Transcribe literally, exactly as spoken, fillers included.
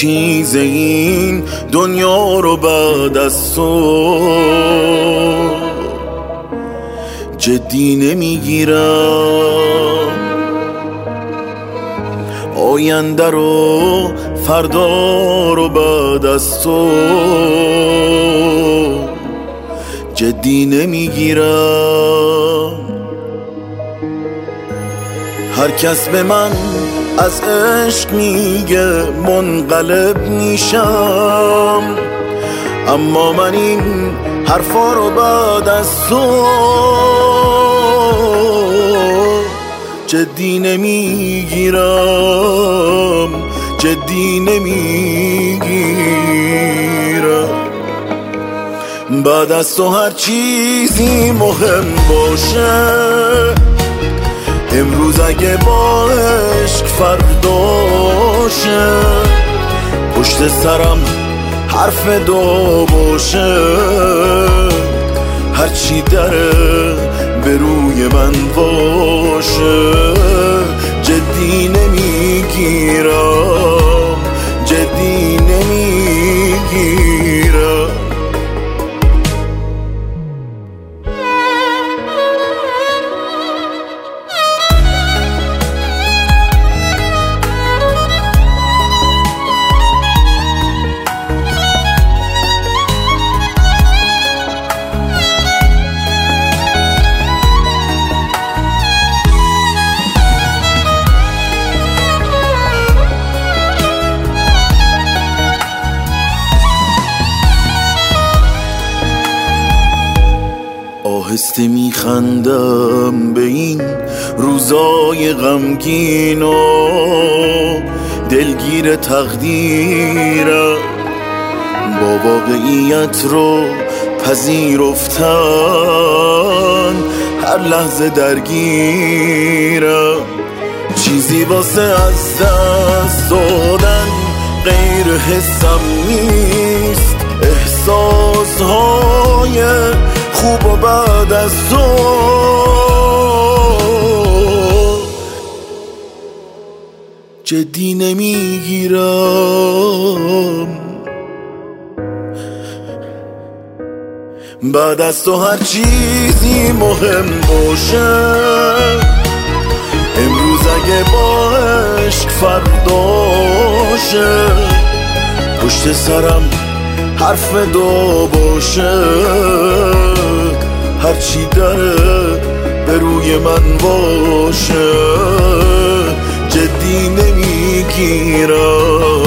چیز این دنیا رو بعد از تو جدی نمیگیرم، آینده رو فردا رو بعد از تو جدی نمیگیرم. هر کس به من از عشق میگه منقلب میشم، اما من این حرفا رو بعد از تو جدی نمیگیرم، جدی نمیگیرم. بعد از تو هر چیزی مهم باشه، امروز اگه با عشق فرداشه، پشت سرم حرف دو باشه، هرچی داره به روی من باشه جدی نمیگیرم، جدی نمیگیرم. آهسته میخندم به این روزای غمگین و دلگیر تقدیرم، با واقعیت رو پذیرفتن هر لحظه درگیرم. چیزی واسه از دست دادن غیر حسم نیست، احساسهای خوب و بعد از تو جدی نمیگیرم. بعد از تو هر چیزی مهم باشه، امروز اگه با عشق فرداشه، پشت سرم حرف دو باشه، هرچی داره به روی من باشه جدی نمیگیرم.